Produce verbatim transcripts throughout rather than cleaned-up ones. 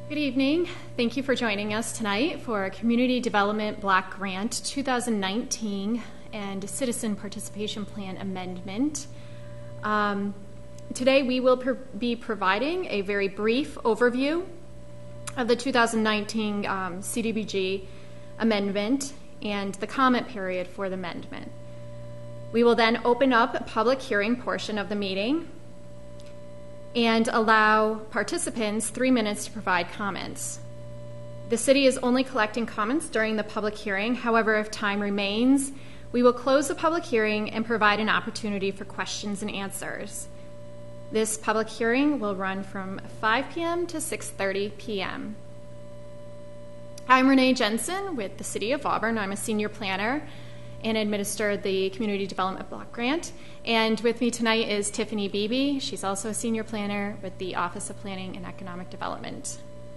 Good evening. Thank you for joining us tonight for our Community Development Block Grant two thousand nineteen and Citizen Participation Plan Amendment. Um, today we will pro- be providing a very brief overview of the two thousand nineteen um, C D B G amendment and the comment period for the amendment. We will then open up a public hearing portion of the meeting and allow participants three minutes to provide comments. The city is only collecting comments during the public hearing. However, if time remains, we will close the public hearing and provide an opportunity for questions and answers. This public hearing will run from five p.m. to six thirty p.m. I'm Renee Jensen with the City of Auburn. I'm a senior planner and administer the Community Development Block Grant. And with me tonight is Tiffany Beebe. She's also a senior planner with the Office of Planning and Economic Development.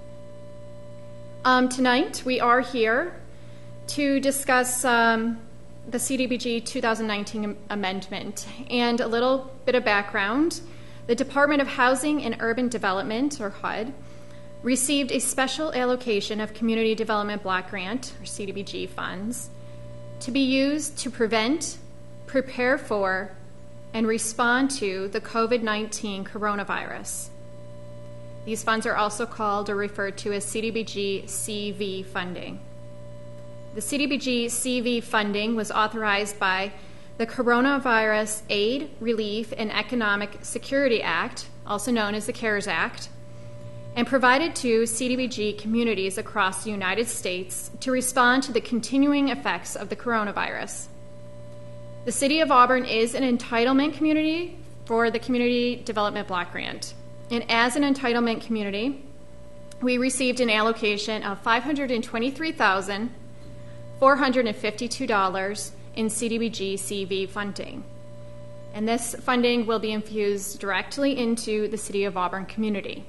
Um, tonight we are here to discuss um, the C D B G two thousand nineteen amendment. And a little bit of background. The Department of Housing and Urban Development, or H U D, received a special allocation of Community Development Block Grant, or C D B G funds, to be used to prevent, prepare for, and respond to the COVID nineteen coronavirus. These funds are also called or referred to as C D B G C V funding. The C D B G C V funding was authorized by the Coronavirus Aid, Relief, and Economic Security Act, also known as the CARES Act, and provided to C D B G communities across the United States to respond to the continuing effects of the coronavirus. The City of Auburn is an entitlement community for the Community Development Block Grant. And as an entitlement community, we received an allocation of five hundred twenty-three thousand four hundred fifty-two dollars in C D B G C V funding. And this funding will be infused directly into the City of Auburn community.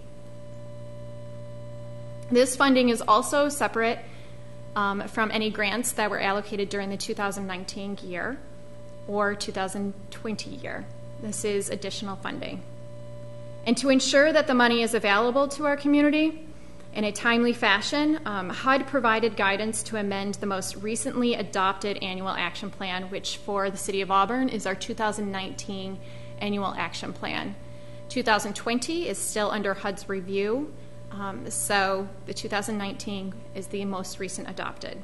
This funding is also separate um, from any grants that were allocated during the two thousand nineteen year or two thousand twenty year. This is additional funding. And to ensure that the money is available to our community in a timely fashion, um, H U D provided guidance to amend the most recently adopted annual action plan, which for the City of Auburn is our two thousand nineteen annual action plan. two thousand twenty is still under H U D's review. Um, so the two thousand nineteen is the most recent adopted.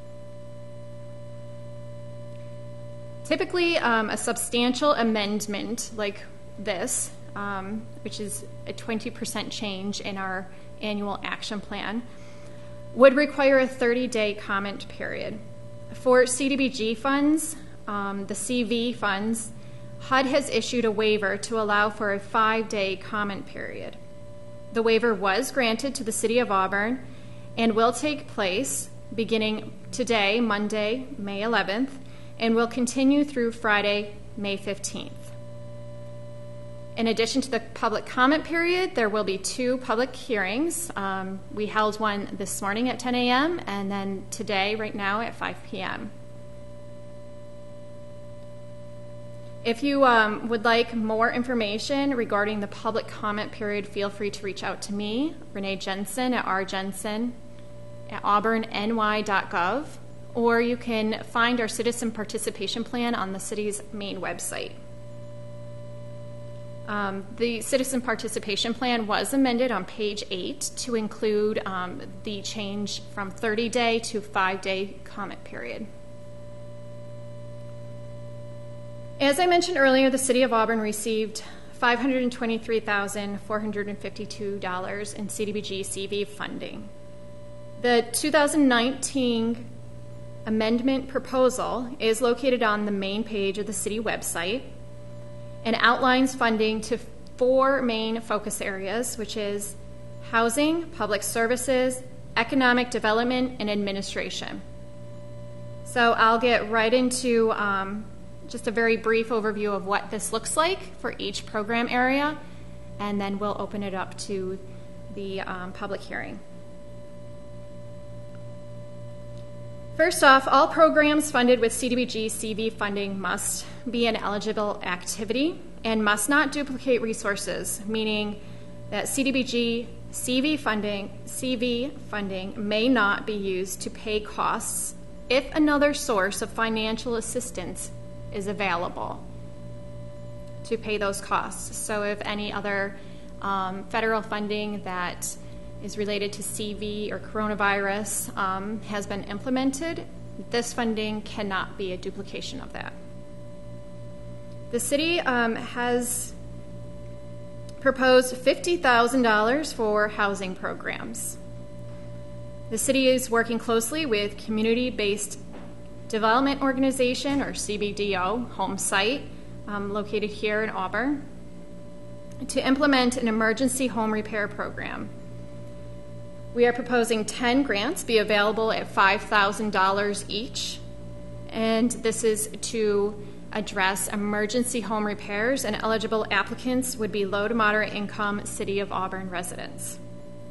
Typically, um, a substantial amendment like this, um, which is a twenty percent change in our annual action plan, would require a thirty-day comment period. For C D B G funds, um, the C V funds, H U D has issued a waiver to allow for a five-day comment period. The waiver was granted to the City of Auburn and will take place beginning today, Monday, May eleventh, and will continue through Friday, May fifteenth. In addition to the public comment period, there will be two public hearings. Um, we held one this morning at ten a.m. and then today, right now, at five p.m. If you um, would like more information regarding the public comment period, feel free to reach out to me, Renee Jensen, at r jensen at auburn n y dot gov, or you can find our citizen participation plan on the city's main website. Um, the citizen participation plan was amended on page eight to include um, the change from thirty-day to five-day comment period. As I mentioned earlier, the City of Auburn received five hundred twenty-three thousand four hundred fifty-two dollars in C D B G C V funding. The two thousand nineteen amendment proposal is located on the main page of the city website and outlines funding to four main focus areas, which is housing, public services, economic development, and administration. So I'll get right into um, just a very brief overview of what this looks like for each program area, and then we'll open it up to the um, public hearing. First off, all programs funded with C D B G C V funding must be an eligible activity and must not duplicate resources, meaning that C D B G C V funding, C V funding may not be used to pay costs if another source of financial assistance is available to pay those costs. So if any other um, federal funding that is related to C V or coronavirus um, has been implemented, this funding cannot be a duplication of that. The city um, has proposed fifty thousand dollars for housing programs. The city is working closely with Community-Based Development Organization, or C B D O, home site, um, located here in Auburn, to implement an emergency home repair program. We are proposing ten grants be available at five thousand dollars each, and this is to address emergency home repairs, and eligible applicants would be low to moderate income City of Auburn residents.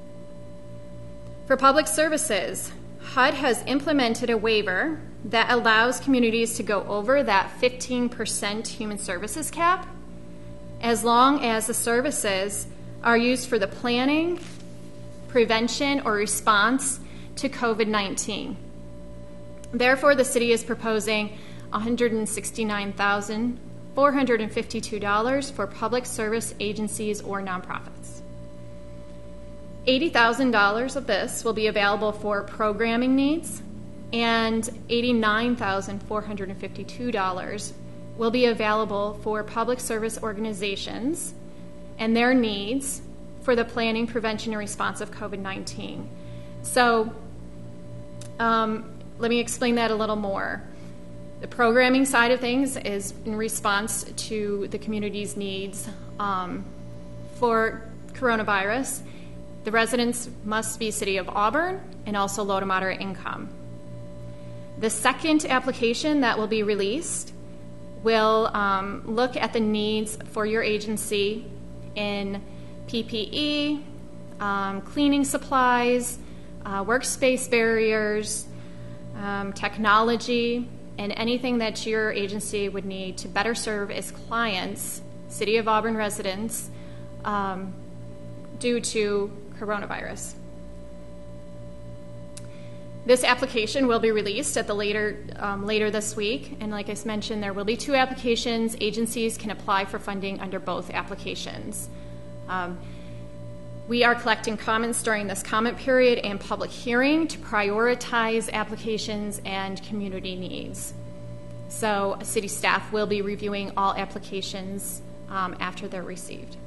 For public services, H U D has implemented a waiver that allows communities to go over that fifteen percent human services cap as long as the services are used for the planning, prevention, or response to COVID nineteen. Therefore, the city is proposing one hundred sixty-nine thousand four hundred fifty-two dollars for public service agencies or nonprofits. eighty thousand dollars of this will be available for programming needs, and eighty-nine thousand four hundred fifty-two dollars will be available for public service organizations and their needs for the planning, prevention, and response of COVID nineteen. So um, let me explain that a little more. The programming side of things is in response to the community's needs um, for coronavirus. The residents must be City of Auburn and also low to moderate income. The second application that will be released will um, look at the needs for your agency in P P E, um, cleaning supplies, uh, workspace barriers, um, technology, and anything that your agency would need to better serve its clients, City of Auburn residents, um, due to coronavirus. This application will be released at the later um, later this week, and like I mentioned, there will be two applications. Agencies can apply for funding under both applications. Um, we are collecting comments during this comment period and public hearing to prioritize applications and community needs. So city staff will be reviewing all applications um, after they're received.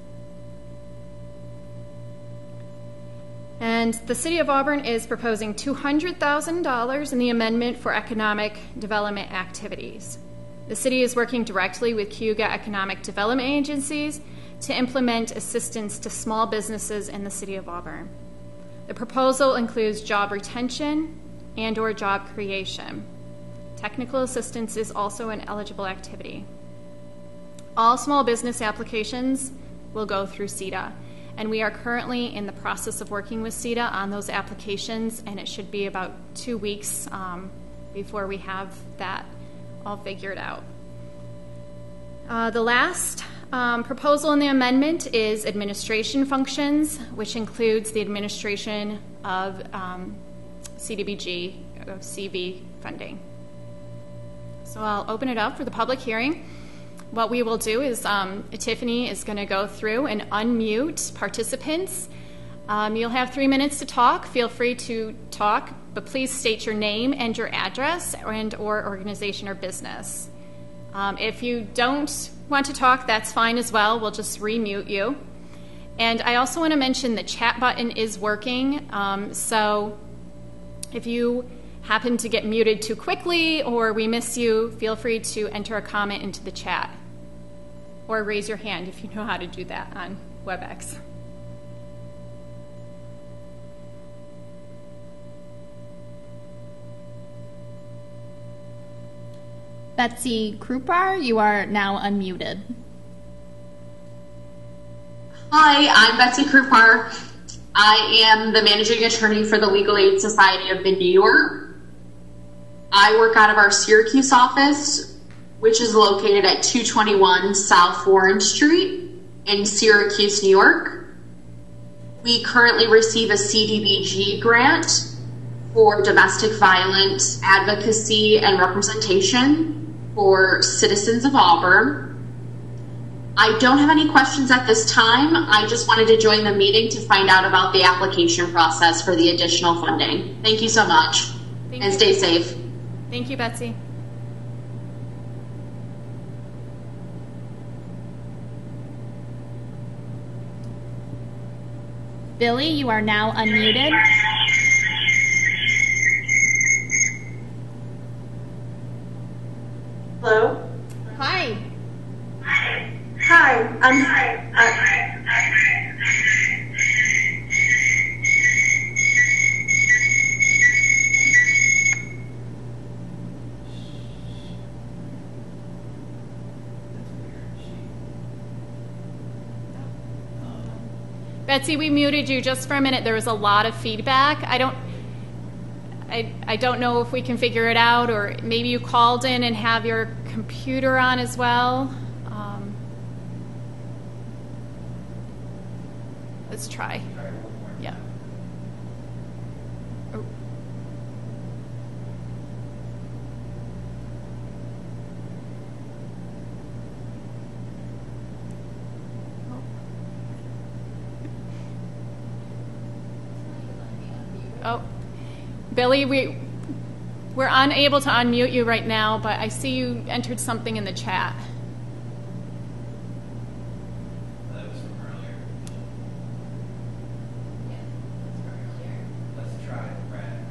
And the City of Auburn is proposing two hundred thousand dollars in the amendment for economic development activities. The city is working directly with Cayuga Economic Development Agencies to implement assistance to small businesses in the City of Auburn. The proposal includes job retention and or job creation. Technical assistance is also an eligible activity. All small business applications will go through C E D A, and we are currently in the process of working with C E D A on those applications, and it should be about two weeks um, before we have that all figured out. Uh, the last um, proposal in the amendment is administration functions, which includes the administration of um, C D B G, of C V funding. So I'll open it up for the public hearing. What we will do is um, Tiffany is going to go through and unmute participants. Um, you'll have three minutes to talk. Feel free to talk, but please state your name and your address and or organization or business. Um, if you don't want to talk, that's fine as well. We'll just remute you. And I also want to mention the chat button is working. Um, so if you happen to get muted too quickly or we miss you, feel free to enter a comment into the chat or raise your hand if you know how to do that on WebEx. Betsy Krupar, you are now unmuted. Hi, I'm Betsy Krupar. I am the managing attorney for the Legal Aid Society of Mid-New York. I work out of our Syracuse office, which is located at two twenty-one South Warren Street in Syracuse, New York. We currently receive a C D B G grant for domestic violence advocacy and representation for citizens of Auburn. I don't have any questions at this time. I just wanted to join the meeting to find out about the application process for the additional funding. Thank you so much. Thank and you. Stay safe. Thank you, Betsy. Billy, you are now unmuted. Hello? Hi. Hi, I'm. Uh, Betsy, we muted you just for a minute. There was a lot of feedback. I don't, I, I don't know if we can figure it out, or maybe you called in and have your computer on as well. Um, let's try. Yeah. Oh. Oh, Billy, we, we're unable to unmute you right now, but I see you entered something in the chat. That was from earlier. Yeah, that's from earlier. Let's try it, Brad.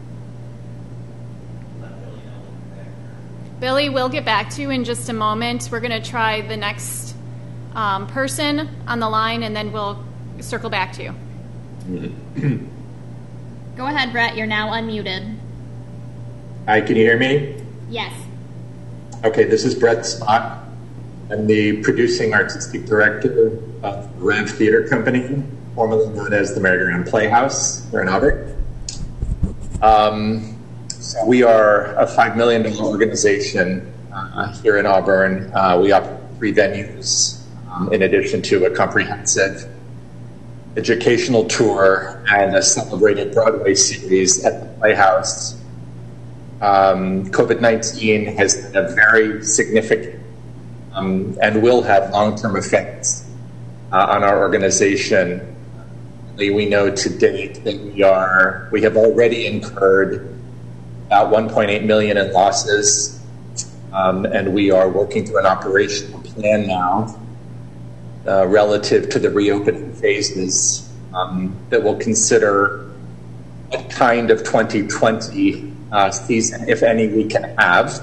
Let Billy know we'll be back. Billy, we'll get back to you in just a moment. We're going to try the next um, person on the line, and then we'll circle back to you. Go ahead, Brett. You're now unmuted. Hi, can you hear me? Yes. Okay, this is Brett Spott. I'm the producing artistic director of the Rev Theater Company, formerly known as the Merry-Go-Round Playhouse here in Auburn. Um, so we are a five million dollars organization uh, here in Auburn. Uh, we operate three venues um, in addition to a comprehensive educational tour and a celebrated Broadway series at the Playhouse. Um, COVID nineteen has had a very significant um, and will have long-term effects uh, on our organization. We know to date that we are we have already incurred about one point eight million dollars in losses, um, and we are working through an operational plan now Uh, relative to the reopening phases um, that will consider what kind of twenty twenty uh, season, if any, we can have.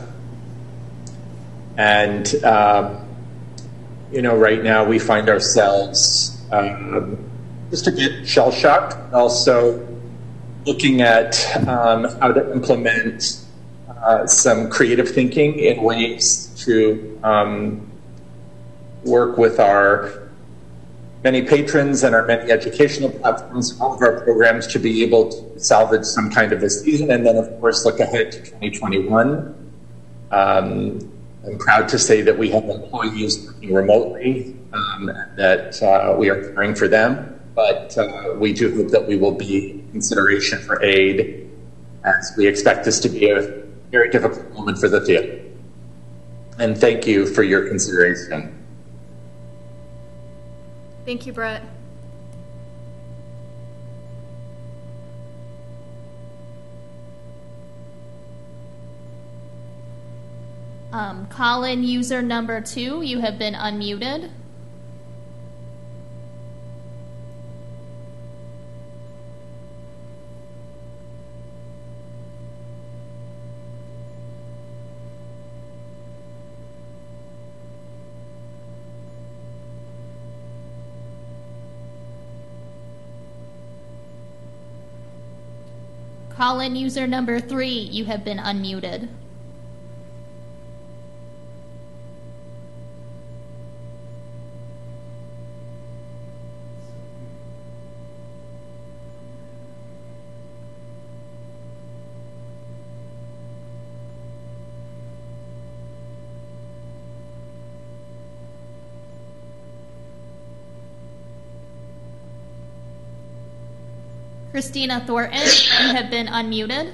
And, um, you know, right now we find ourselves um, just a bit shell-shocked, also looking at um, how to implement uh, some creative thinking in ways to um, work with our many patrons and our many educational platforms, all of our programs, to be able to salvage some kind of a season, and then of course look ahead to twenty twenty-one. Um, I'm proud to say that we have employees working remotely, um, that uh, we are caring for them, but uh, we do hope that we will be consideration for aid, as we expect this to be a very difficult moment for the theater. And thank you for your consideration. Thank you, Brett. Um, call-in user number two, you have been unmuted. Call-in user number three, you have been unmuted. Christina Thornton, you have been unmuted.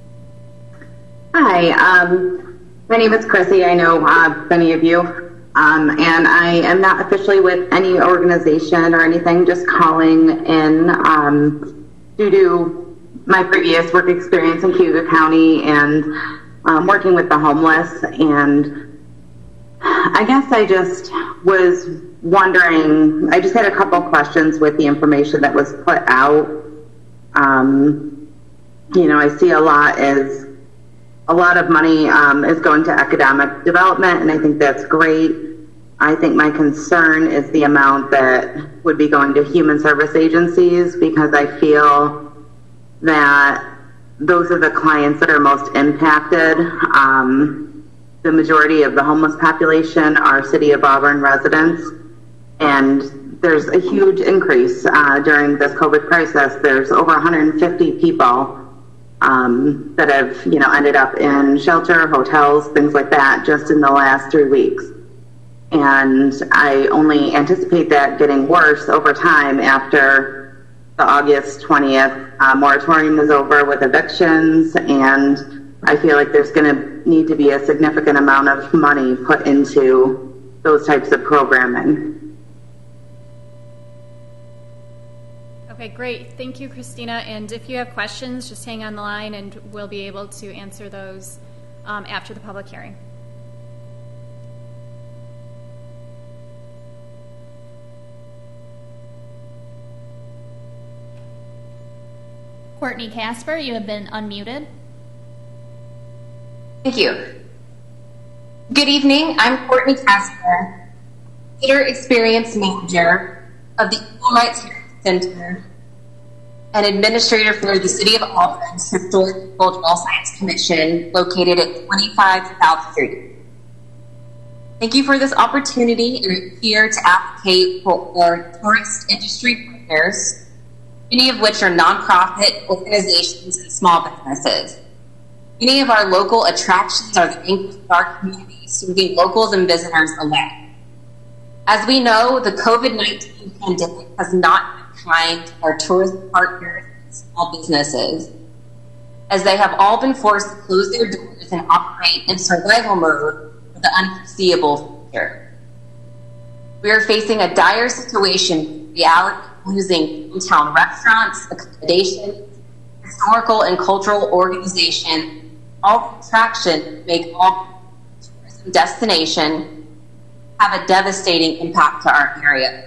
Hi, um, my name is Chrissy. I know uh, many of you, um, and I am not officially with any organization or anything, just calling in um, due to my previous work experience in Cayuga County and um, working with the homeless. And I guess I just was wondering, I just had a couple questions with the information that was put out. Um, you know, I see a lot as a lot of money um, is going to economic development, and I think that's great. I think my concern is the amount that would be going to human service agencies, because I feel that those are the clients that are most impacted. Um, the majority of the homeless population are City of Auburn residents, and there's a huge increase uh, during this COVID crisis. There's over one hundred fifty people um, that have, you know, ended up in shelter, hotels, things like that, just in the last three weeks. And I only anticipate that getting worse over time after the August twentieth uh, moratorium is over with evictions. And I feel like there's going to need to be a significant amount of money put into those types of programming. Okay, great. Thank you, Christina. And if you have questions, just hang on the line and we'll be able to answer those um, after the public hearing. Courtney Casper, you have been unmuted. Thank you. Good evening. I'm Courtney Casper, Theater Experience Manager of the Equal Rights Center and Administrator for the City of Auburn's Historic and Cultural Science Commission, located at twenty-five South Street. Thank you for this opportunity, and I'm here to advocate for our tourist industry partners, many of which are nonprofit organizations and small businesses. Many of our local attractions are the anchors of our community, serving locals and visitors alike. As we know, the COVID nineteen pandemic has not been kind to our tourist partners and small businesses, as they have all been forced to close their doors and operate in survival mode for the unforeseeable future. We are facing a dire situation with the reality of losing downtown restaurants, accommodations, historical and cultural organizations, all attraction make all tourism destination have a devastating impact to our area.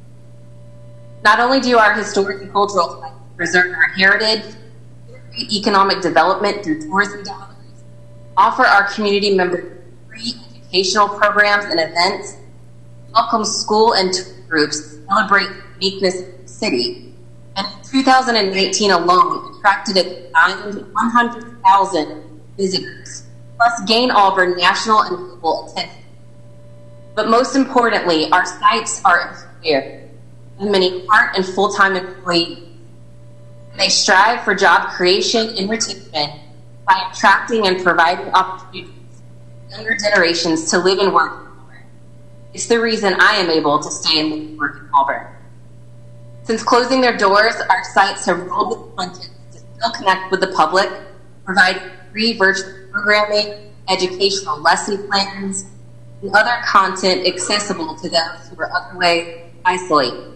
Not only do our historic and cultural sites preserve our heritage, economic development through tourism dollars, offer our community members free educational programs and events, welcome school and tour groups to celebrate the uniqueness of the city, and in two thousand nineteen alone attracted a combined one hundred thousand visitors, plus gain Auburn national and global attention. But most importantly, our sites are inspired and many part and full-time employees. And they strive for job creation and retention by attracting and providing opportunities for younger generations to live and work in Auburn. It's the reason I am able to stay and live and work in Auburn. Since closing their doors, our sites have rolled with content to still connect with the public, provide free virtual programming, educational lesson plans, and other content accessible to those who are otherwise isolated.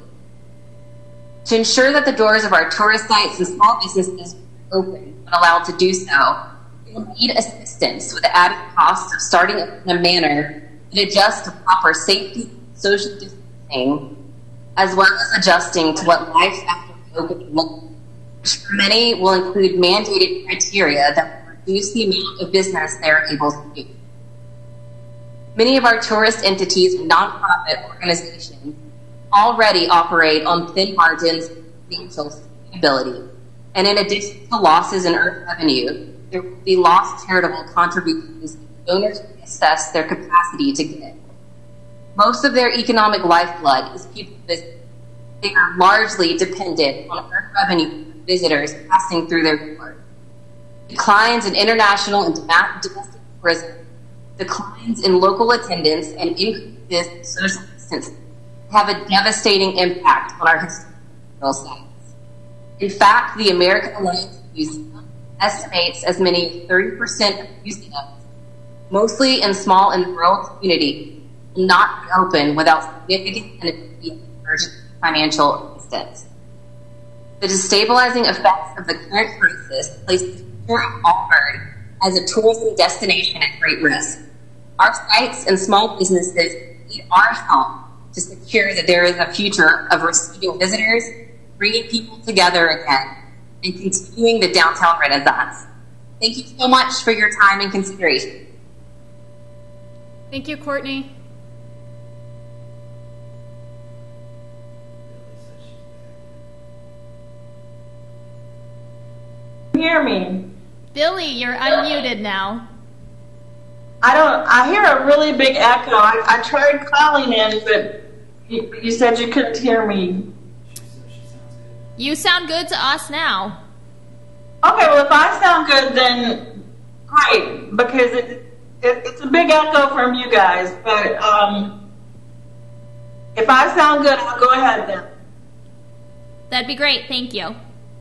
To ensure that the doors of our tourist sites and small businesses are open and allowed to do so, we will need assistance with the added cost of starting in a manner that adjusts to proper safety, social distancing, as well as adjusting to what life after COVID looks like, which for many will include mandated criteria that will reduce the amount of business they are able to do. Many of our tourist entities and nonprofit organizations already operate on thin margins of financial sustainability, and in addition to losses in earned revenue, there will be lost charitable contributions that donors assess their capacity to give. Most of their economic lifeblood is people visiting. They are largely dependent on earned revenue from visitors passing through their doors. Declines in international and domestic tourism, declines in local attendance, and increases in social distancing have a devastating impact on our historical sites. In fact, the American Alliance Museum estimates as many as thirty percent of museums, mostly in small and rural communities, will not be open without significant and immediate urgent financial assistance. The destabilizing effects of the current crisis place the future of Auburn as a tourism destination at great risk. Our sites and small businesses need our help to secure that there is a future of receiving visitors, bringing people together again, and continuing the downtown renaissance. Thank you so much for your time and consideration. Thank you, Courtney. Hear me? Billy, you're unmuted now. I don't. I hear a really big echo. I, I tried calling in, but you, you said you couldn't hear me. You sound good to us now. Okay, well, if I sound good, then great, because it, it, it's a big echo from you guys. But um, if I sound good, I'll go ahead then. That'd be great. Thank you.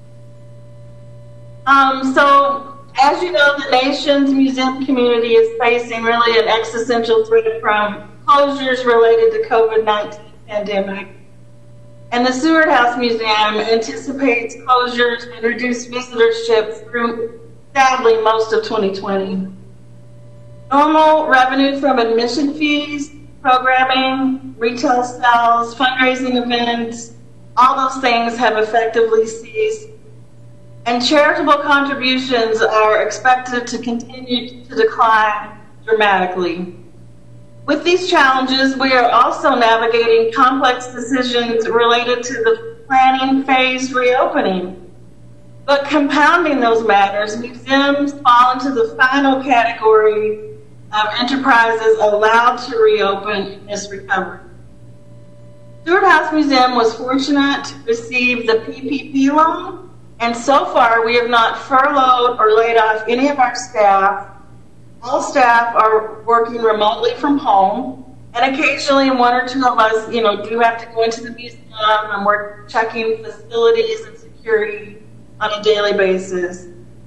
Um, so, as you know, the nation's museum community is facing really an existential threat from closures related to COVID nineteen pandemic. And the Seward House Museum anticipates closures and reduced visitorship through, sadly, most of twenty twenty. Normal revenue from admission fees, programming, retail sales, fundraising events, all those things have effectively ceased. And charitable contributions are expected to continue to decline dramatically. With these challenges, we are also navigating complex decisions related to the planning phase reopening. But compounding those matters, museums fall into the final category of enterprises allowed to reopen in this recovery. Seward House Museum was fortunate to receive the P P P loan, and so far we have not furloughed or laid off any of our staff. All staff are working remotely from home, and occasionally one or two of us, you know, do have to go into the museum, and we're checking facilities and security on a daily basis.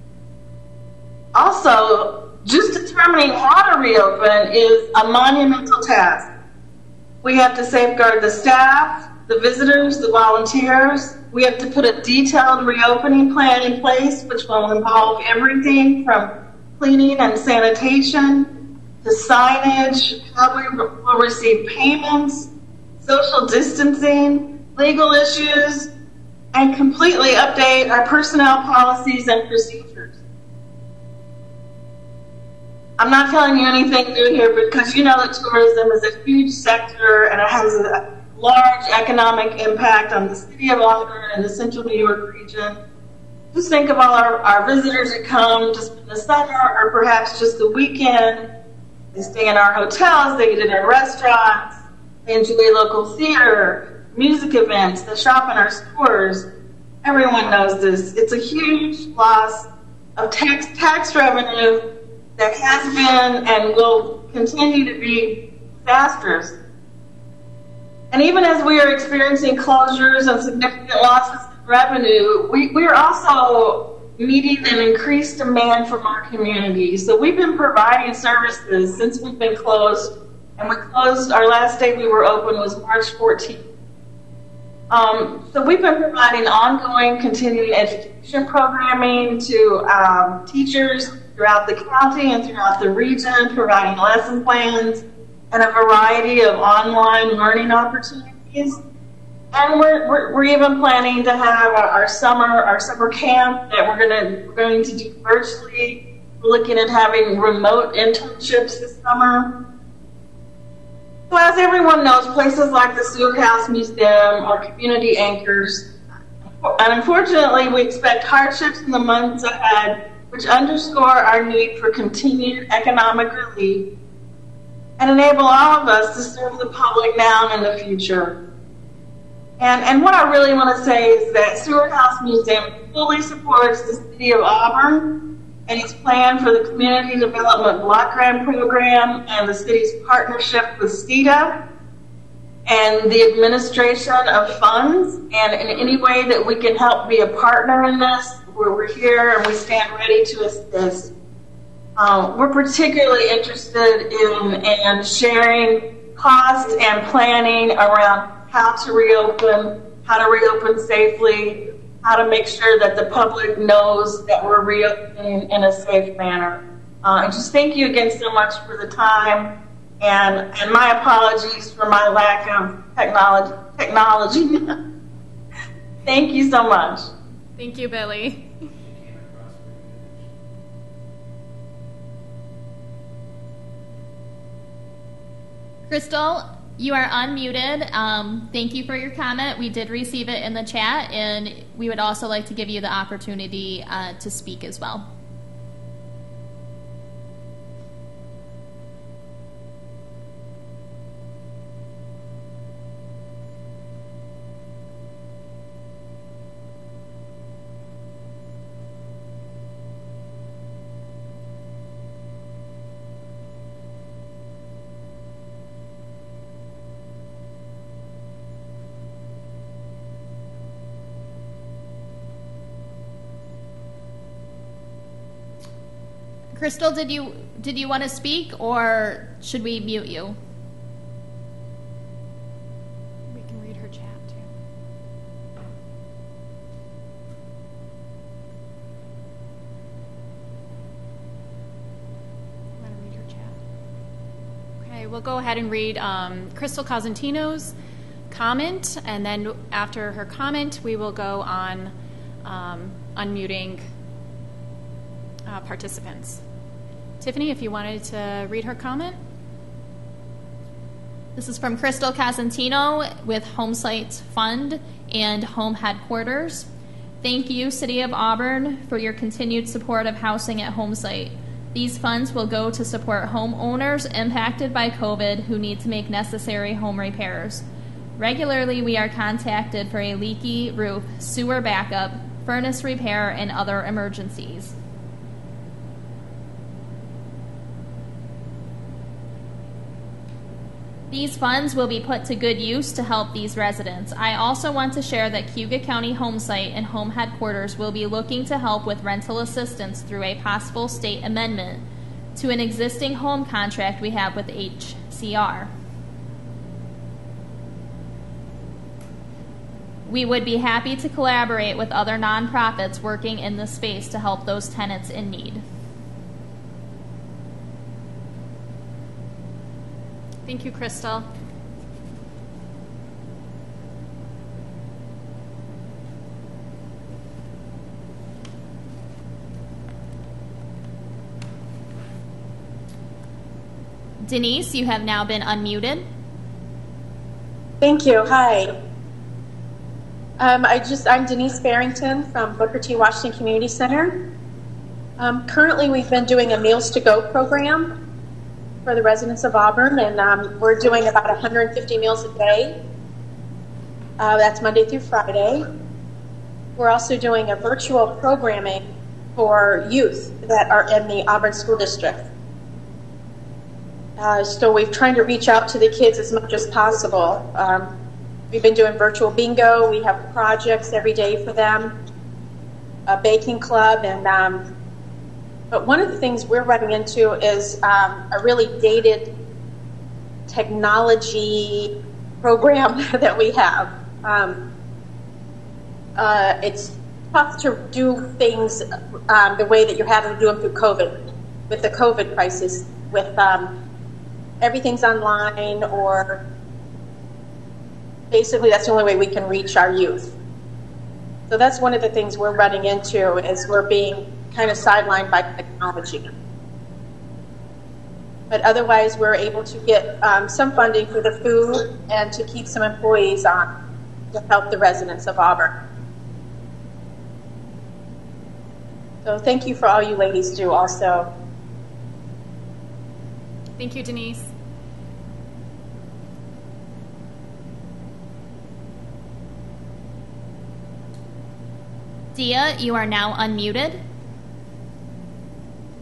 Also, just determining how to reopen is a monumental task. We have to safeguard the staff, the visitors, the volunteers. We have to put a detailed reopening plan in place, which will involve everything from cleaning and sanitation to signage, how we will receive payments, social distancing, legal issues, and completely update our personnel policies and procedures. I'm not telling you anything new here because you know that tourism is a huge sector and it has a large economic impact on the city of Auburn and the central New York region. Just think of all our, our visitors that come to spend the summer or perhaps just the weekend. They stay in our hotels, they eat in our restaurants, they enjoy local theater, music events, they shop in our stores. Everyone knows this. It's a huge loss of tax, tax revenue that has been and will continue to be disastrous. And even as we are experiencing closures and significant losses in revenue, we, we are also meeting an increased demand from our community. So we've been providing services since we've been closed, and we closed, our last day we were open was March fourteenth. Um, so we've been providing ongoing continuing education programming to um, teachers throughout the county and throughout the region, providing lesson plans and a variety of online learning opportunities. And we're, we're, we're even planning to have our, our summer our summer camp that we're gonna we're going to do virtually. We're looking at having remote internships this summer. So as everyone knows, places like the Seward House Museum are community anchors. And unfortunately, we expect hardships in the months ahead, which underscore our need for continued economic relief and enable all of us to serve the public now and in the future. And, and what I really want to say is that Seward House Museum fully supports the City of Auburn and its plan for the Community Development Block Grant Program and the city's partnership with C E D A. and the administration of funds. And in any way that we can help be a partner in this, where we're here and we stand ready to assist. Um, we're particularly interested in, in sharing costs and planning around how to reopen, how to reopen safely, how to make sure that the public knows that we're reopening in a safe manner. Uh, and just thank you again so much for the time, and, and my apologies for my lack of technology. technology. Thank you so much. Thank you, Billy. Crystal, you are unmuted. Um, thank you for your comment. We did receive it in the chat, and we would also like to give you the opportunity uh, to speak as well. Crystal, did you did you want to speak, or should we mute you? We can read her chat too. I'm going to read her chat. Okay, we'll go ahead and read um, Crystal Cosentino's comment, and then after her comment, we will go on um, unmuting uh, participants. Tiffany, if you wanted to read her comment. This is from Crystal Casentino with Homesite Fund and Home Headquarters. Thank you, City of Auburn, for your continued support of housing at Homesite. These funds will go to support homeowners impacted by COVID who need to make necessary home repairs. Regularly, we are contacted for a leaky roof, sewer backup, furnace repair, and other emergencies. These funds will be put to good use to help these residents. I also want to share that Cayuga County Homesite and Home Headquarters will be looking to help with rental assistance through a possible state amendment to an existing home contract we have with H C R. We would be happy to collaborate with other nonprofits working in this space to help those tenants in need. Thank you, Crystal. Denise, you have now been unmuted. Thank you. Hi. Um, I just, I'm Denise Barrington from Booker T. Washington Community Center. Um, currently, we've been doing a Meals to Go program for the residents of Auburn, and um, we're doing about one hundred fifty meals a day. Uh, that's Monday through Friday. We're also doing a virtual programming for youth that are in the Auburn School District. Uh, so we're trying to reach out to the kids as much as possible. Um, we've been doing virtual bingo. We have projects every day for them, a baking club, and um, but one of the things we're running into is um, a really dated technology program that we have. Um, uh, it's tough to do things um, the way that you're having to do them through COVID, with the COVID crisis, with um, everything's online, or basically that's the only way we can reach our youth. So that's one of the things we're running into, is we're being kind of sidelined by technology. But otherwise, we're able to get um, some funding for the food and to keep some employees on to help the residents of Auburn. So thank you for all you ladies do also. Thank you, Denise. Dia, you are now unmuted.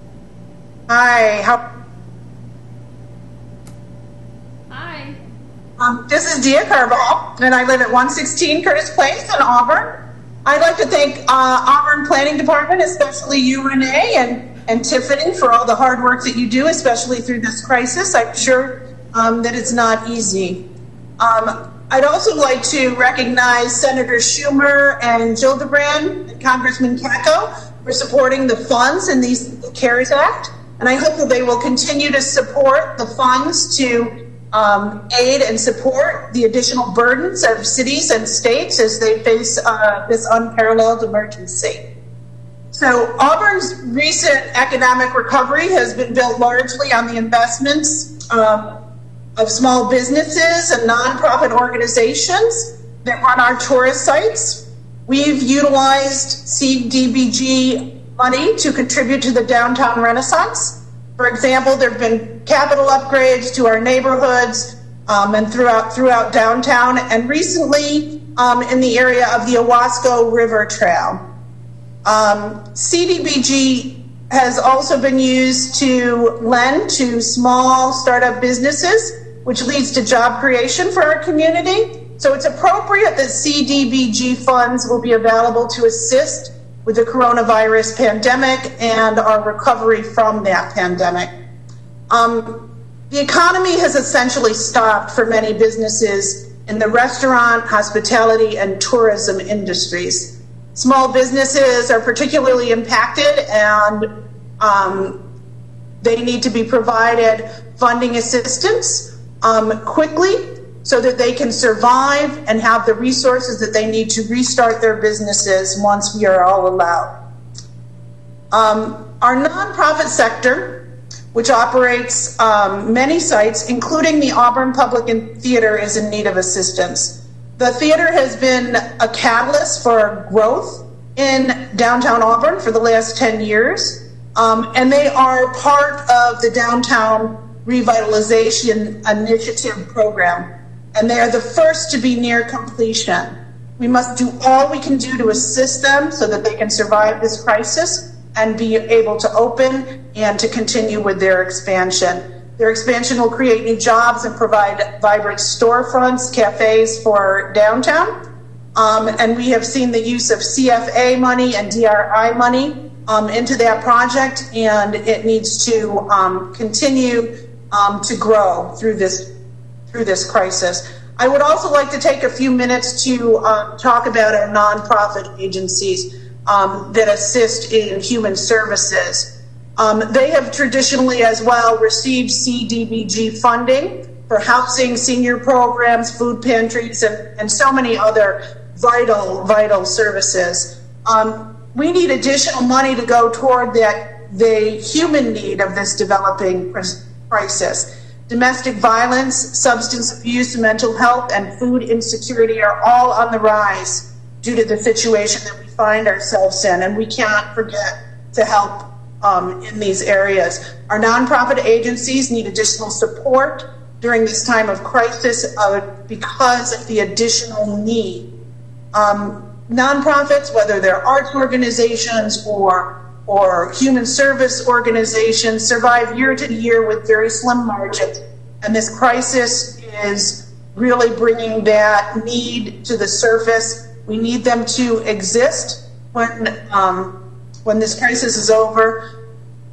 Hi, how? Hi. Um, this is Dia Carball, and I live at one sixteen Curtis Place in Auburn. I'd like to thank uh, Auburn Planning Department, especially you, Renee, and, and Tiffany, for all the hard work that you do, especially through this crisis. I'm sure um, that it's not easy. Um, I'd also like to recognize Senator Schumer and Gillibrand and Congressman Kako for supporting the funds in these, the CARES Act, and I hope that they will continue to support the funds to Um, aid and support the additional burdens of cities and states as they face uh, this unparalleled emergency. So Auburn's recent economic recovery has been built largely on the investments uh, of small businesses and nonprofit organizations that run our tourist sites. We've utilized C D B G money to contribute to the downtown renaissance. For example, there have been capital upgrades to our neighborhoods um, and throughout throughout downtown, and recently um, in the area of the Owasco River Trail. Um, C D B G has also been used to lend to small startup businesses, which leads to job creation for our community. So it's appropriate that C D B G funds will be available to assist with the coronavirus pandemic and our recovery from that pandemic. Um, the economy has essentially stopped for many businesses in the restaurant, hospitality, and tourism industries. Small businesses are particularly impacted, and um, they need to be provided funding assistance um, quickly so that they can survive and have the resources that they need to restart their businesses once we are all allowed. Um, our nonprofit sector, which operates um, many sites, including the Auburn Public Theater, is in need of assistance. The theater has been a catalyst for growth in downtown Auburn for the last ten years, um, and they are part of the Downtown Revitalization Initiative program. And they are the first to be near completion. We must do all we can do to assist them so that they can survive this crisis and be able to open and to continue with their expansion. Their expansion will create new jobs and provide vibrant storefronts, cafes for downtown. Um, and we have seen the use of C F A money and D R I money um, into that project, and it needs to um, continue um, to grow through this through this crisis. I would also like to take a few minutes to uh, talk about our nonprofit agencies um, that assist in human services. Um, they have traditionally as well received C D B G funding for housing, senior programs, food pantries, and, and so many other vital, vital services. Um, we need additional money to go toward that, the human need of this developing crisis. Domestic violence, substance abuse, mental health, and food insecurity are all on the rise due to the situation that we find ourselves in, and we cannot forget to help um, in these areas. Our nonprofit agencies need additional support during this time of crisis uh, because of the additional need. Um, nonprofits, whether they're arts organizations or or human service organizations, survive year to year with very slim margins. And this crisis is really bringing that need to the surface. We need them to exist when, um, when this crisis is over.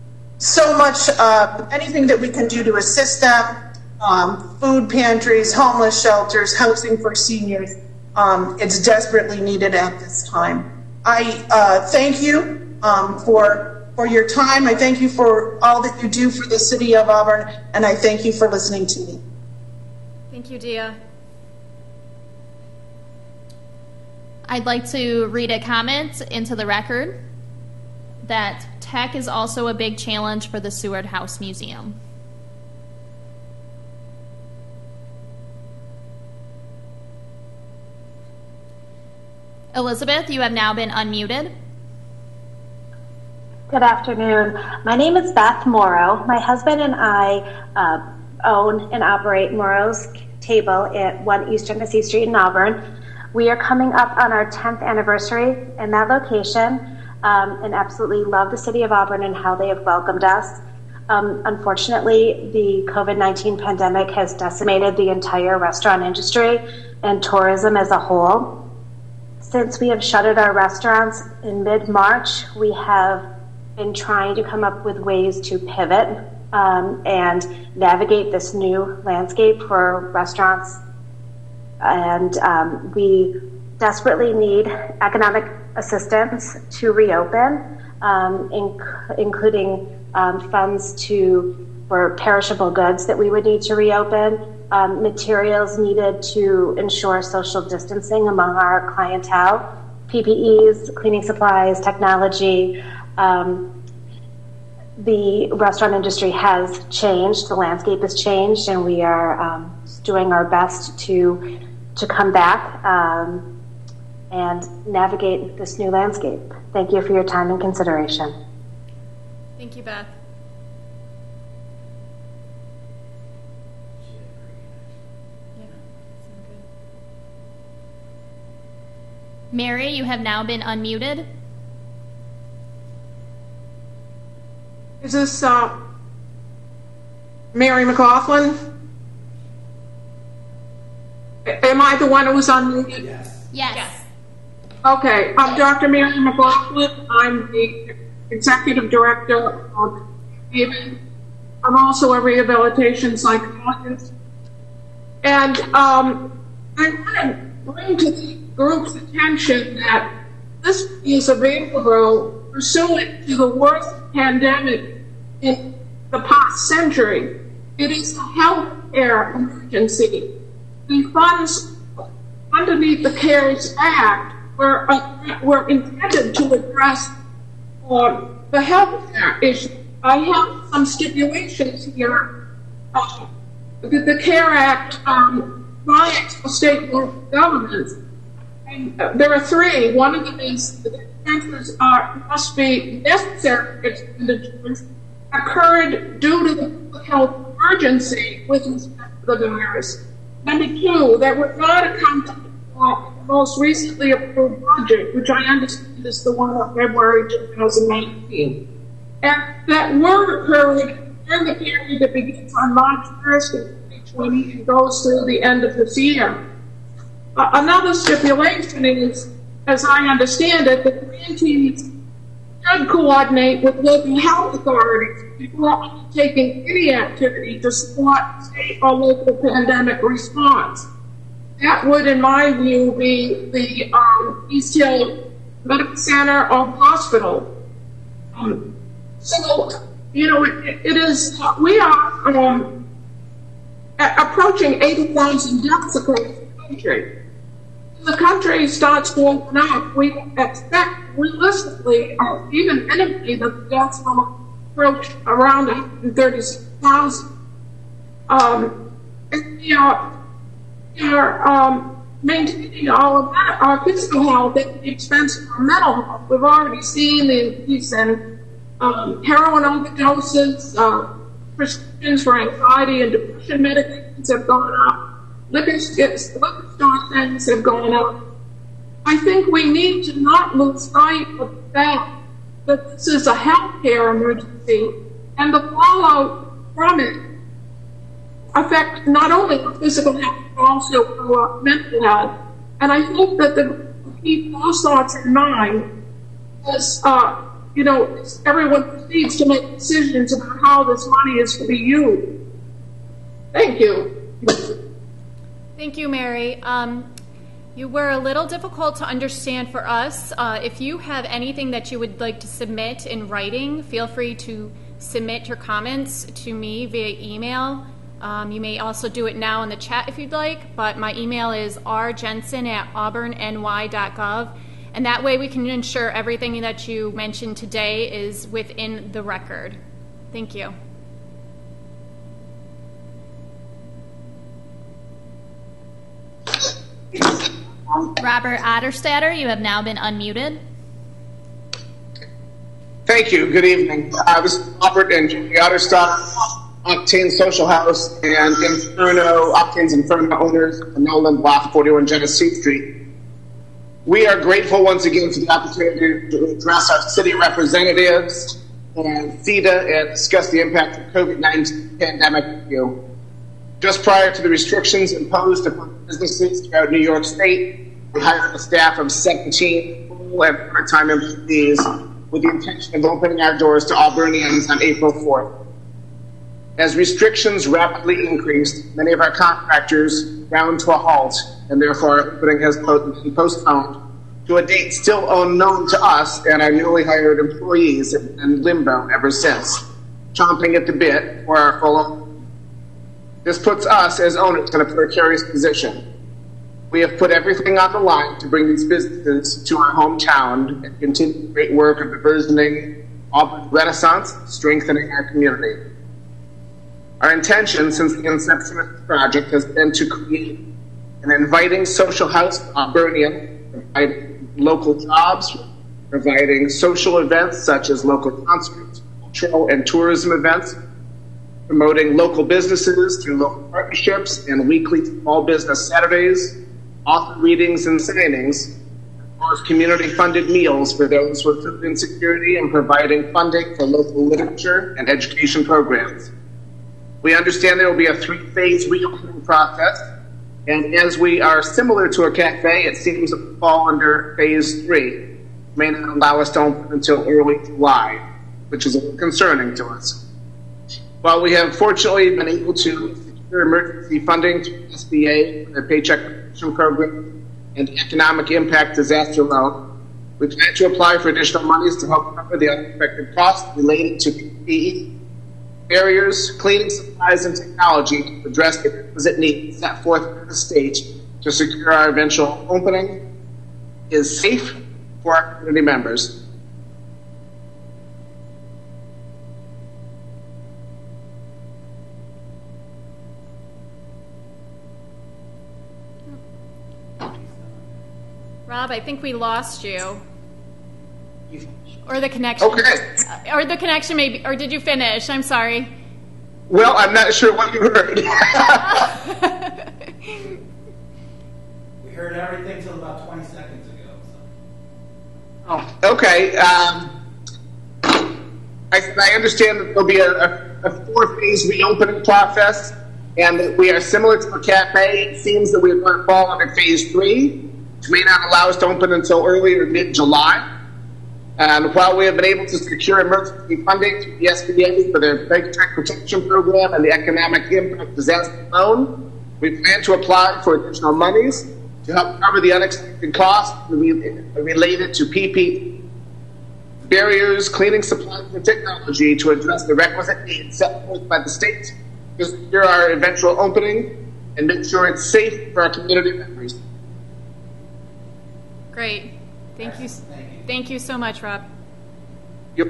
So much, uh, anything that we can do to assist them, um, food pantries, homeless shelters, housing for seniors, um, it's desperately needed at this time. I uh, thank you Um, for for your time. I thank you for all that you do for the city of Auburn, and I thank you for listening to me. Thank you, Dia. I'd like to read a comment into the record that tech is also a big challenge for the Seward House Museum. Elizabeth, you have now been unmuted. Good afternoon. My name is Beth Morrow. My husband and I uh, own and operate Morrow's Table at one East Genesee Street in Auburn. We are coming up on our tenth anniversary in that location um, and absolutely love the city of Auburn and how they have welcomed us. Um, unfortunately, the COVID nineteen pandemic has decimated the entire restaurant industry and tourism as a whole. Since we have shuttered our restaurants in mid-March, we have been trying to come up with ways to pivot um, and navigate this new landscape for restaurants. And um, we desperately need economic assistance to reopen, um, inc- including um, funds to for perishable goods that we would need to reopen, um, materials needed to ensure social distancing among our clientele, P P Es, cleaning supplies, technology. Um, the restaurant industry has changed, the landscape has changed, and we are um, doing our best to to come back um, and navigate this new landscape. Thank you for your time and consideration. Thank you, Beth. Mary, you have now been unmuted. Is this uh, Mary McLaughlin? Am I the one who was unmuted? Yes. Yes. yes. Okay, I'm Doctor Mary McLaughlin. I'm the Executive Director of Haven. I'm also a rehabilitation psychologist. And um, I want to bring to the group's attention that this is available pursuant to the worst pandemic in the past century. It is a health care emergency. The funds underneath the CARES Act were, uh, were intended to address uh, the health care issue. I have some stipulations here. Uh, the, the CARE Act um, provides for state and local governments. And, uh, there are three. One of them is that expenses are, must be necessary expenditures occurred due to the public health emergency with respect to the virus. Number two, that would not accounted for the most recently approved budget, which I understand is the one of February two thousand nineteen, and that were occurred during the period that begins on March first of twenty twenty and goes through the end of this year. Uh, another stipulation is, as I understand it, that grantees should coordinate with local health authorities before undertaking any activity to support state or local pandemic response. That would, in my view, be the um, East Hill Medical Center or hospital. Um, so, you know, it, it is, we are um, approaching eighty thousand deaths across the country. If the country starts to open up, we expect realistically, or even minimally, that the deaths will approach around one hundred thirty-six thousand. Um, and we are, we are um, maintaining all of that, our physical health at the expense of our mental health. We've already seen the increase in um, heroin overdoses, uh, prescriptions for anxiety and depression medications have gone up, liquor, liquor store things have gone up. I think we need to not lose sight of the fact that this is a healthcare emergency, and the fallout from it affect not only our physical health, but also our mental health. And I hope that the keep those thoughts in mind as, uh, you know, as everyone proceeds to make decisions about how this money is to be used. Thank you. Thank you, Mary. Um, You were a little difficult to understand for us. Uh, if you have anything that you would like to submit in writing, feel free to submit your comments to me via email. Um, you may also do it now in the chat if you'd like, but my email is r jensen at auburn n y dot gov, and that way we can ensure everything that you mentioned today is within the record. Thank you. Robert Otterstader, you have now been unmuted. Thank you. Good evening. Uh, this is Robert and Jamie Otterstader, Octane Social House and Inferno, Octane's Inferno owners, Nolan Block, forty-one Genesee Street. We are grateful once again for the opportunity to address our city representatives and CETA and discuss the impact of COVID nineteen pandemic with you. Just prior to the restrictions imposed upon businesses throughout New York State, we hired a staff of seventeen full and part-time employees with the intention of opening our doors to Auburnians on April fourth. As restrictions rapidly increased, many of our contractors ground to a halt, and therefore our opening has been postponed to a date still unknown to us and our newly hired employees in limbo ever since, chomping at the bit for our full opening. This puts us as owners in a precarious position. We have put everything on the line to bring these businesses to our hometown and continue the great work of the burgeoning Auburn Renaissance, strengthening our community. Our intention since the inception of this project has been to create an inviting social house for Auburnians, providing local jobs, providing social events such as local concerts, cultural and tourism events, promoting local businesses through local partnerships and weekly small business Saturdays, author readings and signings, as well as community-funded meals for those with food insecurity and providing funding for local literature and education programs. We understand there will be a three-phase reopening process, and as we are similar to a cafe, it seems it will fall under phase three. It may not allow us to open until early July, which is a little concerning to us. While we have fortunately been able to secure emergency funding through S B A, the Paycheck Protection Program, and the Economic Impact Disaster Loan, we plan to apply for additional monies to help cover the unexpected costs related to P P E, barriers, cleaning supplies, and technology to address the requisite needs set forth by the state to secure our eventual opening is safe for our community members. Rob, I think we lost you. Or the connection. Okay. Or the connection maybe, or did you finish? I'm sorry. Well, I'm not sure what you heard. We heard everything till about twenty seconds ago. So. Oh, okay. Um, I, I understand that there'll be a, a, a four-phase reopening process, and that we are similar to a cafe. It seems that we're going to fall under phase three, which may not allow us to open until early or mid-July. And while we have been able to secure emergency funding through the S B A for their Paycheck Protection Program and the Economic Impact Disaster Loan, we plan to apply for additional monies to help cover the unexpected costs related to P P E, barriers, cleaning supplies, and technology to address the requisite needs set forth by the state to secure our eventual opening and make sure it's safe for our community members. Great. Thank you. Thank you, Thank you so much, Rob. Yep.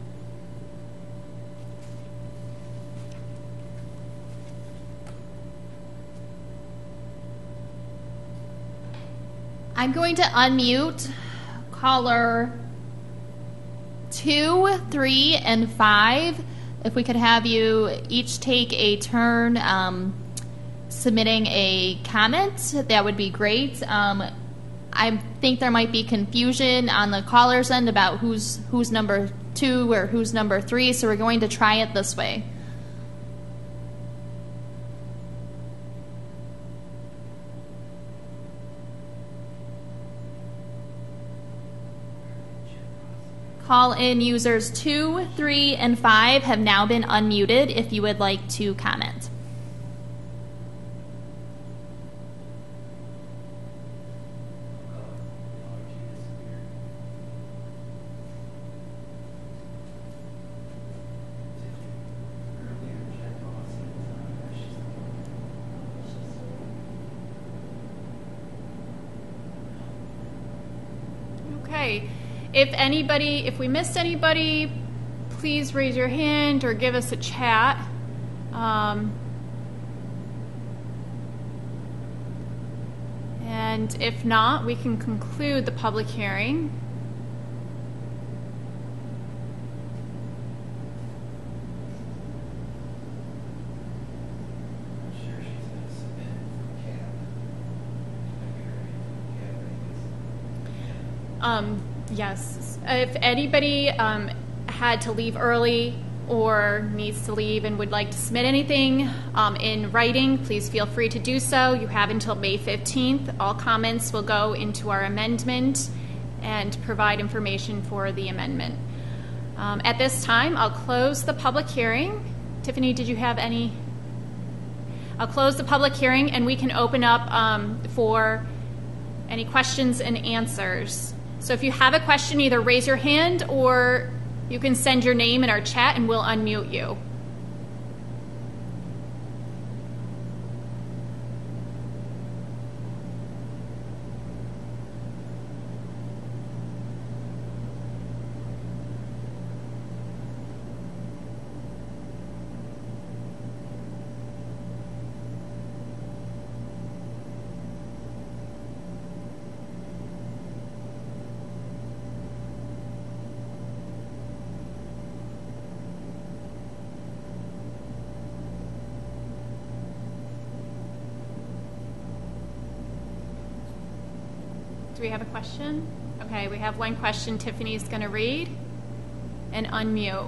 I'm going to unmute caller two, three, and five. If we could have you each take a turn um, submitting a comment, that would be great. Um, I think there might be confusion on the caller's end about who's who's number two or who's number three, so we're going to try it this way. Call-in users two, three, and five have now been unmuted if you would like to comment. Okay. If anybody, if we missed anybody, please raise your hand or give us a chat. Um, and if not, we can conclude the public hearing. Um, yes. If anybody um, had to leave early or needs to leave and would like to submit anything um, in writing, please feel free to do so. You have until May fifteenth. All comments will go into our amendment and provide information for the amendment. Um, at this time, I'll close the public hearing. Tiffany, did you have any? I'll close the public hearing and we can open up um, for any questions and answers. So if you have a question, either raise your hand or you can send your name in our chat and we'll unmute you. Do we have a question? Okay, we have one question Tiffany's going to read and unmute.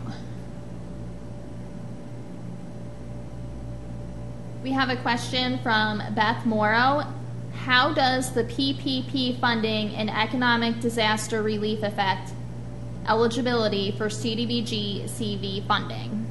We have a question from Beth Morrow. How does the P P P funding and economic disaster relief affect eligibility for C D B G C V funding?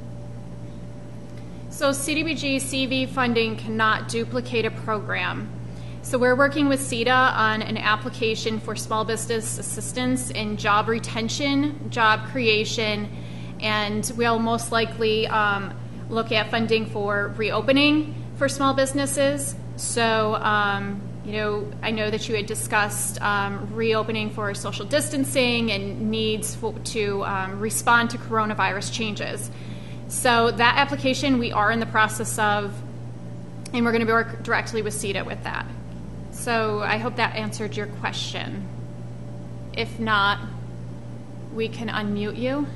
So C D B G C V funding cannot duplicate a program. So we're working with C E D A on an application for small business assistance in job retention, job creation, and we'll most likely um, look at funding for reopening for small businesses. So, um, you know, I know that you had discussed um, reopening for social distancing and needs for, to um, respond to coronavirus changes. So that application we are in the process of, and we're going to work directly with C E D A with that. So I hope that answered your question. If not, we can unmute you.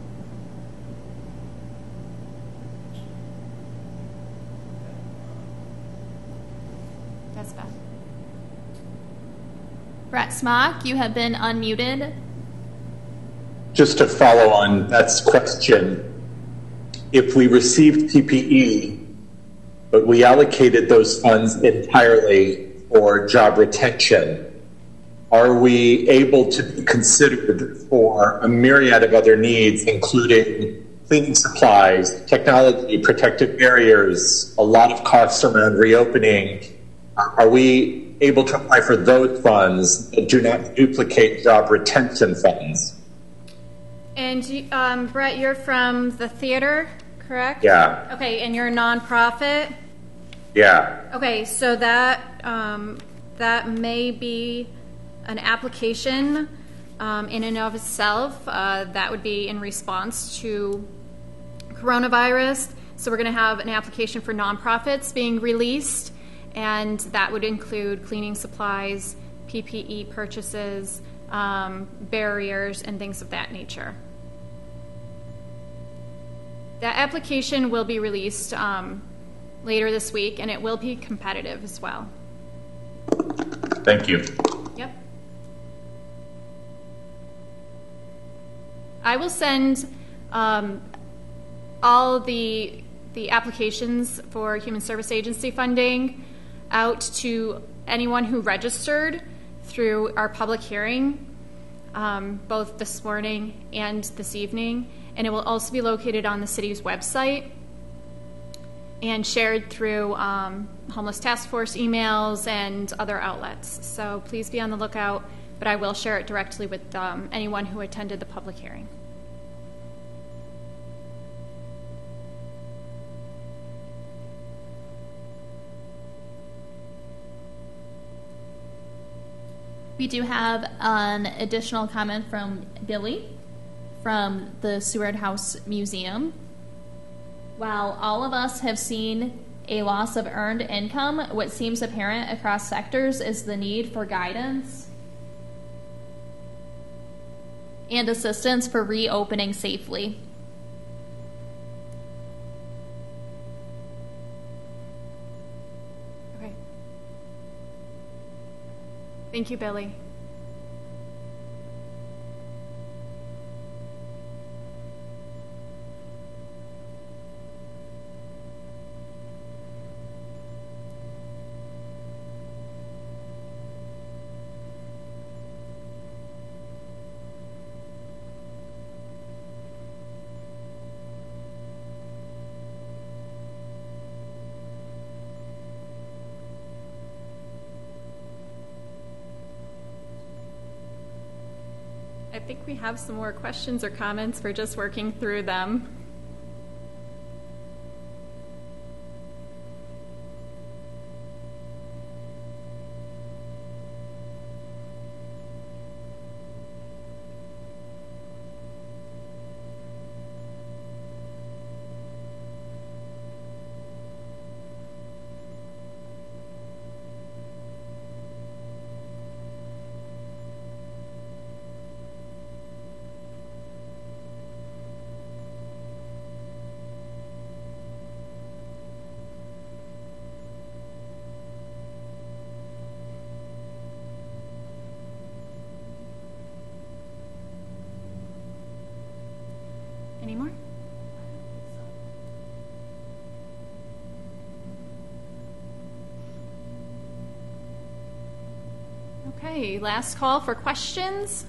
That's Beth. Brett Smock, you have been unmuted. Just to follow on Beth's question, if we received P P E, but we allocated those funds entirely for job retention, are we able to be considered for a myriad of other needs, including cleaning supplies, technology, protective barriers, a lot of costs around reopening? Are we able to apply for those funds that do not duplicate job retention funds? And um, Brett, you're from the theater, correct? Yeah. Okay, and you're a nonprofit? Yeah. Okay, so that um, that may be an application um, in and of itself. Uh, that would be in response to coronavirus. So we're going to have an application for nonprofits being released, and that would include cleaning supplies, P P E purchases, um, barriers, and things of that nature. That application will be released um, later this week, and it will be competitive as well. Thank you. Yep. I will send um, all the the applications for Human Service Agency funding out to anyone who registered through our public hearing, um, both this morning and this evening, and it will also be located on the city's website and shared through um, Homeless Task Force emails and other outlets. So please be on the lookout, but I will share it directly with um, anyone who attended the public hearing. We do have an additional comment from Billy from the Seward House Museum. While all of us have seen a loss of earned income, what seems apparent across sectors is the need for guidance and assistance for reopening safely. Okay. Thank you, Billy. I think we have some more questions or comments. We're just working through them. Any more? Okay, last call for questions.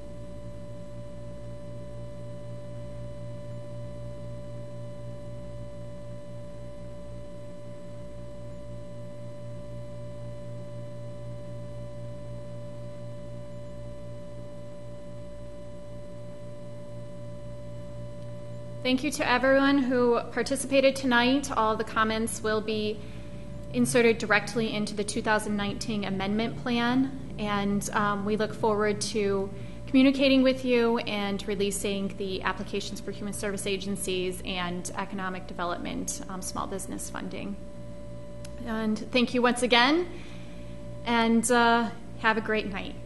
Thank you to everyone who participated tonight. All the comments will be inserted directly into the two thousand nineteen amendment plan, and um, we look forward to communicating with you and releasing the applications for human service agencies and economic development, um, small business funding. And thank you once again, and uh, have a great night.